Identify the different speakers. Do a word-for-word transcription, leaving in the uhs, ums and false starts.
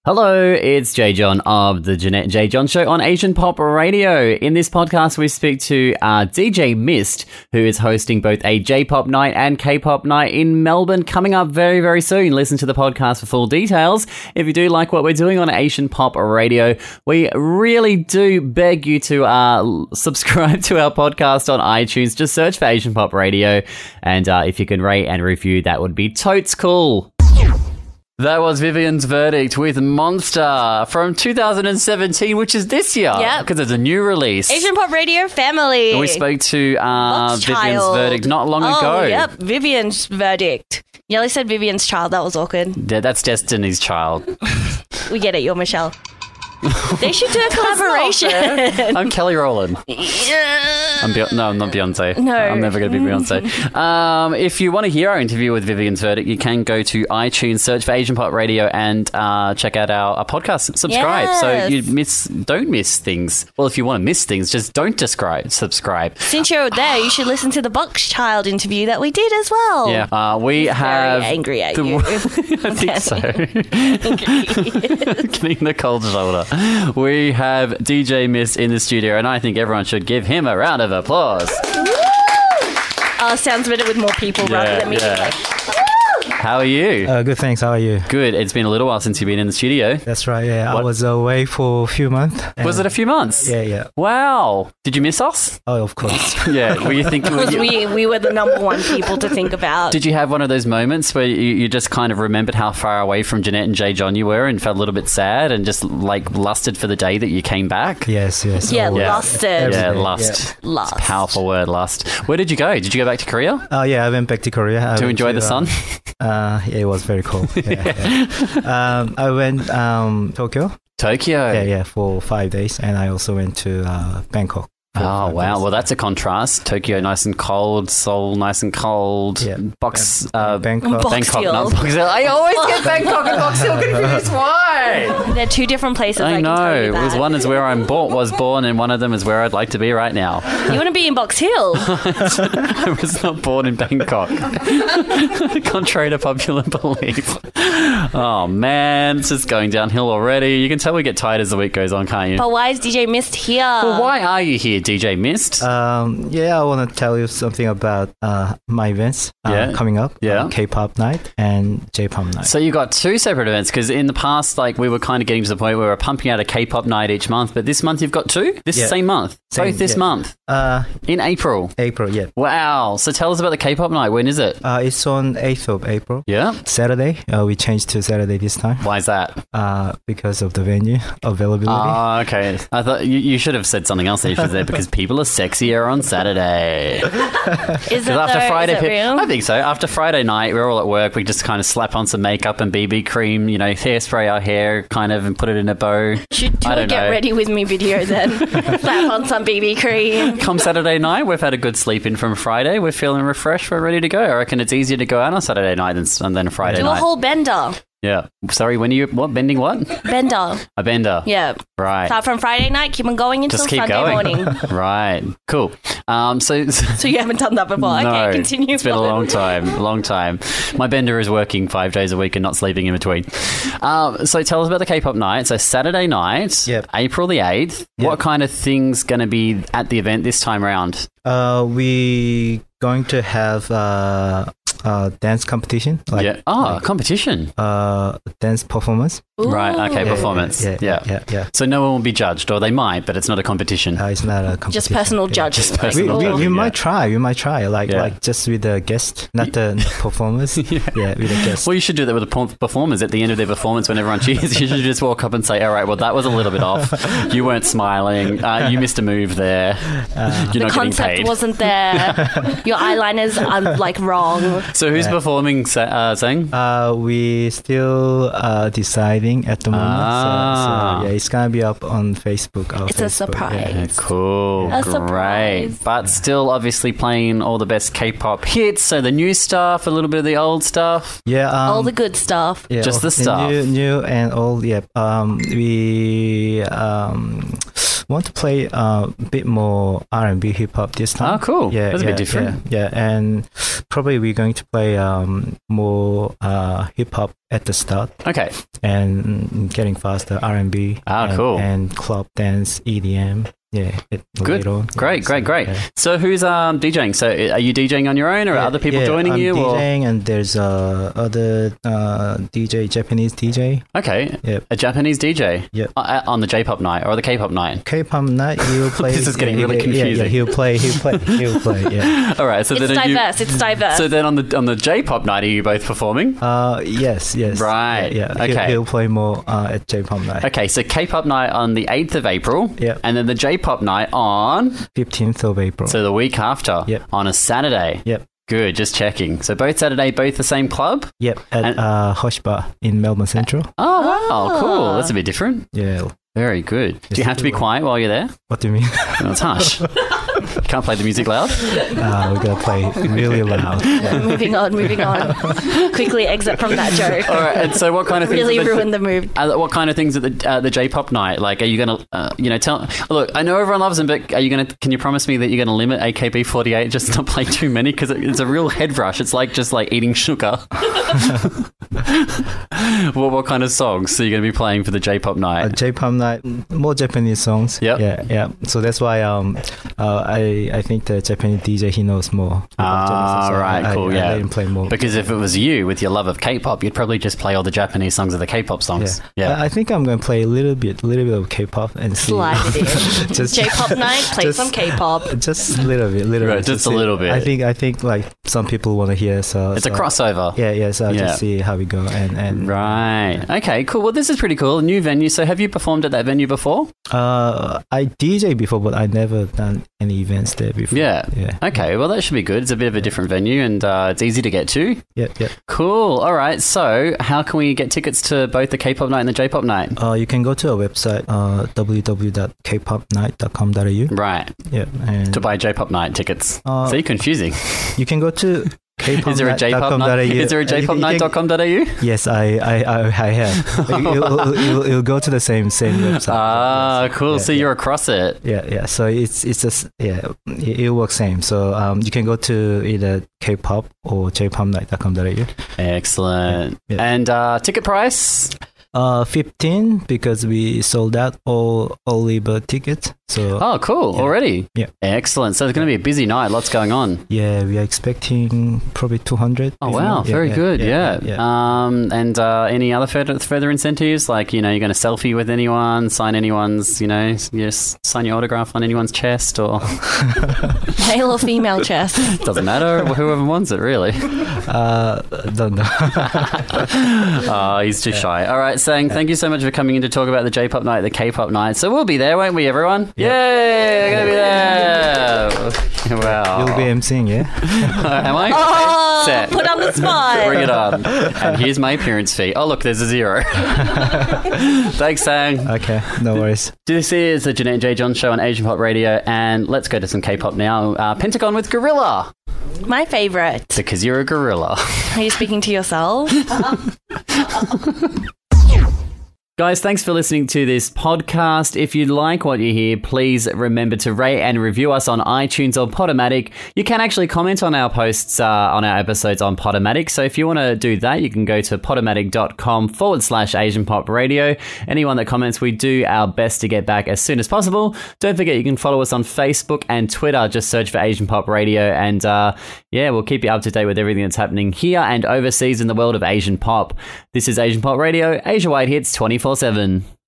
Speaker 1: Hello, it's Jay John of the Jeanette and Jay John Show on Asian Pop Radio. In this podcast, we speak to uh, D J Mist, who is hosting both a J-pop night and K-pop night in Melbourne coming up very, very soon. Listen to the podcast for full details. If you do like what we're doing on Asian Pop Radio, we really do beg you to uh, subscribe to our podcast on iTunes. Just search for Asian Pop Radio, and uh, if you can rate and review, that would be totes cool. That was Vivian's Verdict with Monster from two thousand seventeen, which is this year.
Speaker 2: Yep.
Speaker 1: Because it's a new release.
Speaker 2: Asian Pop Radio family.
Speaker 1: And we spoke to uh, Vivian's Verdict not long
Speaker 2: oh,
Speaker 1: ago.
Speaker 2: Yep, Vivian's Verdict. You only said Vivian's Child. That was awkward.
Speaker 1: Yeah, that's Destiny's Child.
Speaker 2: We get it. You're Michelle. They should do a collaboration.
Speaker 1: I'm Kelly Rowland.
Speaker 2: Yeah.
Speaker 1: I'm Be- no, I'm not Beyonce.
Speaker 2: No.
Speaker 1: I'm never going to be Beyonce. um, if you want to hear our interview with Vivian's Verdict, you can go to iTunes, search for Asian Pop Radio, and uh, check out our, our podcast. Subscribe,
Speaker 2: Yes.
Speaker 1: so you miss don't miss things. Well, if you want to miss things, just don't describe, subscribe.
Speaker 2: Since you're there, you should listen to the Box Child interview that we did as well.
Speaker 1: Yeah, uh, we
Speaker 2: He's
Speaker 1: have
Speaker 2: very angry at
Speaker 1: the,
Speaker 2: you.
Speaker 1: I think so. Getting the cold shoulder. We have D J Mist in the studio, and I think everyone should give him a round of applause.
Speaker 2: Oh, sounds better with more people
Speaker 1: Yeah,
Speaker 2: rather than me.
Speaker 1: yeah.
Speaker 2: Like,
Speaker 1: How are you?
Speaker 3: Uh, good, thanks. How are you?
Speaker 1: Good. It's been a little while since you've been in the studio.
Speaker 3: That's right, yeah.
Speaker 1: What?
Speaker 3: I was away for a few months.
Speaker 1: Was it a few months?
Speaker 3: Yeah, yeah.
Speaker 1: Wow. Did you miss us?
Speaker 3: Oh, of course.
Speaker 1: Yeah. Were you thinking? Were
Speaker 2: because
Speaker 1: you,
Speaker 2: we, we were the number one people to think about.
Speaker 1: did you have one of those moments where you, you just kind of remembered how far away from Jeanette and Jay John you were and felt a little bit sad and just like lusted for the day that you came back?
Speaker 3: Yes, yes.
Speaker 2: Yeah,
Speaker 3: always.
Speaker 2: lusted.
Speaker 3: Every
Speaker 1: Yeah,
Speaker 3: day,
Speaker 1: lust.
Speaker 2: Lust.
Speaker 1: It's a powerful word, lust. Where did you go? Did you go back to Korea
Speaker 3: Yeah. Oh, yeah, I went back to Korea. I
Speaker 1: to
Speaker 3: went
Speaker 1: enjoy
Speaker 3: to,
Speaker 1: the sun?
Speaker 3: Uh, uh, yeah, it was very cold. Yeah, yeah. Um, I went um Tokyo.
Speaker 1: Tokyo.
Speaker 3: Yeah, yeah, for five days, and I also went to uh, Bangkok. for
Speaker 1: Oh,
Speaker 3: five
Speaker 1: wow.
Speaker 3: days.
Speaker 1: Well, that's a contrast. Tokyo, nice and cold. Seoul, nice and cold.
Speaker 3: Yeah.
Speaker 1: Box, uh,
Speaker 3: Bangkok.
Speaker 2: Box
Speaker 1: Bangkok,
Speaker 2: Hill.
Speaker 1: not Box Hill. I always get Bangkok and Box Hill confused. Why?
Speaker 2: They're two different places. I,
Speaker 1: I
Speaker 2: can tell
Speaker 1: know.
Speaker 2: you
Speaker 1: It
Speaker 2: that.
Speaker 1: was one is where I'm born, was born, and one of them is where I'd like to be right now.
Speaker 2: You want to be in Box Hill?
Speaker 1: I was not born in Bangkok, contrary to popular belief. Oh man, it's just going downhill already. You can tell we get tired as the week goes on, can't you?
Speaker 2: But why is D J Mist here?
Speaker 1: Well, why are you here, D J Mist?
Speaker 3: Um, yeah, I want to tell you something about uh, my events uh,
Speaker 1: Yeah.
Speaker 3: coming up.
Speaker 1: Yeah.
Speaker 3: uh, K-pop night and J-pop night.
Speaker 1: So you got two separate events because in the past, like we were kind of getting to the point where we were pumping out a K-pop night each month, but this month you've got two. This
Speaker 3: Yeah.
Speaker 1: same month,
Speaker 3: Same,
Speaker 1: both this
Speaker 3: yeah.
Speaker 1: month
Speaker 3: uh,
Speaker 1: in April.
Speaker 3: April, yeah.
Speaker 1: Wow! So tell us about the K-pop night. When is it?
Speaker 3: Uh, it's on eighth of April.
Speaker 1: Yeah.
Speaker 3: Saturday. Uh, we changed to Saturday this time
Speaker 1: Why is that?
Speaker 3: uh, because of the venue availability.
Speaker 1: Oh, okay. I thought you, you should have said something else. You should have said because people are sexier on Saturday.
Speaker 2: Is it
Speaker 1: Because
Speaker 2: though?
Speaker 1: after Friday,
Speaker 2: Is it
Speaker 1: pe-
Speaker 2: real?
Speaker 1: I think so. After Friday night, we're all at work. We just kind of slap on some makeup and B B cream, you know, hairspray our hair, kind of, and put it in a bow.
Speaker 2: Should do
Speaker 1: I
Speaker 2: a
Speaker 1: don't
Speaker 2: get
Speaker 1: know.
Speaker 2: ready with me video then. Slap on some B B cream.
Speaker 1: Come Saturday night, we've had a good sleep in from Friday. We're feeling refreshed. We're ready to go. I reckon it's easier to go out on Saturday night than, than then Friday
Speaker 2: Do
Speaker 1: night.
Speaker 2: a whole bender.
Speaker 1: Yeah. Sorry, when are you, what, bending what?
Speaker 2: Bender.
Speaker 1: A bender.
Speaker 2: Yeah.
Speaker 1: Right.
Speaker 2: Start from Friday night, keep on going until
Speaker 1: Just keep
Speaker 2: Sunday
Speaker 1: going.
Speaker 2: morning.
Speaker 1: Right. Cool. Um, so...
Speaker 2: So you haven't done that before.
Speaker 1: No,
Speaker 2: Okay, continue.
Speaker 1: it's been a
Speaker 2: on.
Speaker 1: long time, a long time. My bender is working five days a week and not sleeping in between. Um, so tell us about the K-pop night. So Saturday night,
Speaker 3: Yep.
Speaker 1: April the eighth.
Speaker 3: Yep.
Speaker 1: What kind of things going to be at the event this time around?
Speaker 3: Uh, we going to have uh, uh, dance competition, like
Speaker 1: yeah. Oh, competition.
Speaker 3: uh, dance performance.
Speaker 2: Ooh.
Speaker 1: Right. Okay.
Speaker 3: Yeah,
Speaker 1: Performance.
Speaker 3: Yeah,
Speaker 1: Yeah.
Speaker 3: yeah, yeah. yeah.
Speaker 1: So no one will be judged, or they might, but it's not a competition.
Speaker 3: Uh, it's not a competition.
Speaker 2: Just personal
Speaker 3: yeah.
Speaker 2: judging.
Speaker 1: Just
Speaker 3: We,
Speaker 1: personal
Speaker 3: we,
Speaker 1: judging,
Speaker 3: we
Speaker 1: yeah.
Speaker 3: might try. We might try, like
Speaker 1: Yeah.
Speaker 3: like just with the guest, not the performers.
Speaker 1: Yeah.
Speaker 3: yeah, with the guest.
Speaker 1: Well, you should do that with the per- performers at the end of their performance when everyone cheers. You should just walk up and say, all right, well, that was a little bit off. You weren't smiling. Uh, you missed a move there.
Speaker 3: Uh,
Speaker 1: You're
Speaker 2: The
Speaker 1: not getting
Speaker 2: concept
Speaker 1: paid.
Speaker 2: wasn't there. Your eyeliner's um, like wrong.
Speaker 1: So who's
Speaker 3: Yeah.
Speaker 1: performing, Sa- uh, Sang?
Speaker 3: Uh, we still uh, deciding at the moment.
Speaker 1: Ah.
Speaker 3: So, so yeah, it's gonna be up on Facebook. our
Speaker 2: It's a
Speaker 3: Facebook,
Speaker 2: surprise.
Speaker 3: yeah.
Speaker 1: Yeah, cool.
Speaker 2: A
Speaker 1: Great.
Speaker 2: surprise.
Speaker 1: But still, obviously, playing all the best K-pop hits. So the new stuff, a little bit of the old stuff.
Speaker 3: Yeah, um,
Speaker 2: All the good stuff.
Speaker 3: yeah,
Speaker 1: just
Speaker 3: all-
Speaker 1: the stuff.
Speaker 3: New, new and old. Yeah. Um, we um want to play uh, a bit more R and B hip hop this time.
Speaker 1: Oh, cool.
Speaker 3: Yeah,
Speaker 1: That's a
Speaker 3: yeah,
Speaker 1: bit different.
Speaker 3: Yeah, yeah, and probably we're going to play um, more uh, hip hop at the start
Speaker 1: Okay.
Speaker 3: and getting faster R and B.
Speaker 1: Ah,
Speaker 3: and,
Speaker 1: cool.
Speaker 3: And club dance, E D M. Yeah, it,
Speaker 1: Good.
Speaker 3: later on.
Speaker 1: Great,
Speaker 3: Yeah,
Speaker 1: great,
Speaker 3: so,
Speaker 1: great.
Speaker 3: yeah.
Speaker 1: So who's um, DJing? So are you DJing on your own, or are
Speaker 3: Yeah,
Speaker 1: other people
Speaker 3: yeah,
Speaker 1: joining
Speaker 3: I'm
Speaker 1: you? Or?
Speaker 3: DJing, and there's uh, other uh, D J, Japanese D J.
Speaker 1: Okay.
Speaker 3: Yep.
Speaker 1: A Japanese D J?
Speaker 3: Yep.
Speaker 1: Uh, on the J-pop night or the K-pop night?
Speaker 3: K-pop night, he'll play.
Speaker 1: This is getting
Speaker 3: yeah,
Speaker 1: really
Speaker 3: yeah, Yeah,
Speaker 1: confusing.
Speaker 3: yeah, he'll play. He'll play. He'll play. Yeah.
Speaker 1: All right. So
Speaker 2: It's
Speaker 1: then are you,
Speaker 2: diverse. It's diverse.
Speaker 1: So then on the on the J-pop night, are you both performing?
Speaker 3: Uh, yes, yes.
Speaker 1: Right,
Speaker 3: Yeah. yeah.
Speaker 1: okay.
Speaker 3: He'll, he'll play more uh, at J-pop night.
Speaker 1: Okay, so K-pop night on the eighth of April.
Speaker 3: Yep.
Speaker 1: And then the J-pop night on,
Speaker 3: fifteenth of April.
Speaker 1: so the week after,
Speaker 3: Yep.
Speaker 1: on a Saturday.
Speaker 3: Yep.
Speaker 1: Good, just checking. So both Saturday, both the same club?
Speaker 3: Yep. At
Speaker 1: And-
Speaker 3: uh, Hush Bar in Melbourne Central.
Speaker 1: Oh, wow,
Speaker 2: Ah.
Speaker 1: cool. That's a bit different.
Speaker 3: Yeah.
Speaker 1: Very good. Do you have to be quiet while you're there?
Speaker 3: What do you mean?
Speaker 1: No, it's hush. You can't play the music loud?
Speaker 3: uh, we're gonna play really loud. Yeah.
Speaker 2: moving on, moving on. Quickly exit from that joke.
Speaker 1: All right, and so what kind of things...
Speaker 2: Really
Speaker 1: are the-
Speaker 2: ruined the mood.
Speaker 1: Uh, what kind of things at the uh, the J-pop night? Like, are you gonna, uh, you know, tell? Look, I know everyone loves them, but are you gonna? Can you promise me that you're gonna limit A K B forty-eight just not play too many? Because it, it's a real head rush. It's like just like eating sugar. what what kind of songs are you gonna be playing for the J-pop
Speaker 3: Uh,
Speaker 1: night?
Speaker 3: J-pop night, more Japanese songs.
Speaker 1: Yep.
Speaker 3: Yeah, yeah. So that's why um, uh, I I think the Japanese D J, he knows more. about
Speaker 1: Ah,
Speaker 3: Japanese, so
Speaker 1: right,
Speaker 3: I,
Speaker 1: cool,
Speaker 3: I,
Speaker 1: yeah.
Speaker 3: I let him play more.
Speaker 1: Because if it was you with your love of K-pop, you'd probably just play all the Japanese songs of the K-pop songs. Yeah.
Speaker 3: I, I think I'm gonna play a little bit, little bit of K-pop and see.
Speaker 2: Slide it in.
Speaker 3: just
Speaker 2: J-pop night, play
Speaker 3: just-
Speaker 2: some K-pop.
Speaker 3: Just a little bit, little
Speaker 1: Right,
Speaker 3: bit.
Speaker 1: just
Speaker 3: to
Speaker 1: a
Speaker 3: see.
Speaker 1: little bit.
Speaker 3: I think I think like some people want to hear. So
Speaker 1: It's a
Speaker 3: so-
Speaker 1: crossover.
Speaker 3: Yeah, yeah. So I'll
Speaker 1: Yeah.
Speaker 3: just see how we go and and.
Speaker 1: Right. Okay, cool. Well, this is pretty cool. A new venue. So have you performed at that venue before?
Speaker 3: Uh, I D J before, but I never done any events there before.
Speaker 1: Yeah.
Speaker 3: Yeah.
Speaker 1: Okay, well, that should be good. It's a bit of a different venue and uh, it's easy to get to.
Speaker 3: Yeah, yeah.
Speaker 1: Cool. All right. So, how can we get tickets to both the K-pop night and the J-pop night?
Speaker 3: Uh, you can go to our website, uh, w w w dot k pop night dot com dot a u.
Speaker 1: Right.
Speaker 3: Yeah, and
Speaker 1: To buy J-pop night tickets.
Speaker 3: Uh,
Speaker 1: See, confusing.
Speaker 3: you can go to k pop
Speaker 1: Is there a
Speaker 3: night dot
Speaker 1: J-pop
Speaker 3: com dot
Speaker 1: night?
Speaker 3: a u.
Speaker 1: Is there a
Speaker 3: Uh, you
Speaker 1: J pop
Speaker 3: can-
Speaker 1: night
Speaker 3: you
Speaker 1: dot com dot a u?
Speaker 3: can- Yes, I, I, I, I have. It'll, it'll, it'll, it'll go to the same same website.
Speaker 1: Ah, cool.
Speaker 3: Yeah,
Speaker 1: so
Speaker 3: yeah.
Speaker 1: you're across it.
Speaker 3: Yeah, yeah. So it's it's just yeah, it, it works same. So um, you can go to either K pop or j pop night dot com dot a u.
Speaker 1: Excellent.
Speaker 3: Yeah, yeah.
Speaker 1: And uh, ticket price?
Speaker 3: Uh, fifteen because we sold out all early bird tickets. So
Speaker 1: Oh, cool.
Speaker 3: Yeah.
Speaker 1: Already?
Speaker 3: Yeah.
Speaker 1: Excellent. So, it's going to be a busy night. Lots going on.
Speaker 3: yeah, we are expecting probably two hundred.
Speaker 1: Oh, wow. Very
Speaker 3: yeah,
Speaker 1: good. Yeah.
Speaker 3: yeah.
Speaker 1: Um, and uh, any other further, further incentives? Like, you know, you're going to selfie with anyone, sign anyone's, you know, just sign your autograph on anyone's chest or
Speaker 2: Male or female chest.
Speaker 1: doesn't matter. Whoever wants it, really.
Speaker 3: Uh, don't know.
Speaker 1: Oh, he's too shy. All right, Sang, thank you so much for coming in to talk about the J-pop night, the K-pop night. So we'll be there, won't we, everyone?
Speaker 3: Yeah.
Speaker 1: Yay! We're going to be there. Wow.
Speaker 3: You'll be emceeing, yeah?
Speaker 1: Am I?
Speaker 2: Oh,
Speaker 1: Set.
Speaker 2: put on the spot.
Speaker 1: Bring it on. And here's my appearance fee. Oh, look, there's a zero. Thanks, Sang.
Speaker 3: Okay, no worries.
Speaker 1: This is the Jeanette and J. John Show on Asian Pop Radio, and let's go to some K-pop now. Uh, Pentagon with Gorilla,
Speaker 2: My favourite.
Speaker 1: because you're a gorilla.
Speaker 2: Are you speaking to yourself?
Speaker 1: Guys, thanks for listening to this podcast. If you like what you hear, please remember to rate and review us on iTunes or Podomatic. You can actually comment on our posts, uh, on our episodes on Podomatic. So if you want to do that, you can go to podomatic.com forward slash Asian Pop Radio. Anyone that comments, we do our best to get back as soon as possible. Don't forget, you can follow us on Facebook and Twitter. Just search for Asian Pop Radio. And uh, yeah, we'll keep you up to date with everything that's happening here and overseas in the world of Asian Pop. This is Asian Pop Radio, Asia Wide Hits twenty-four seven.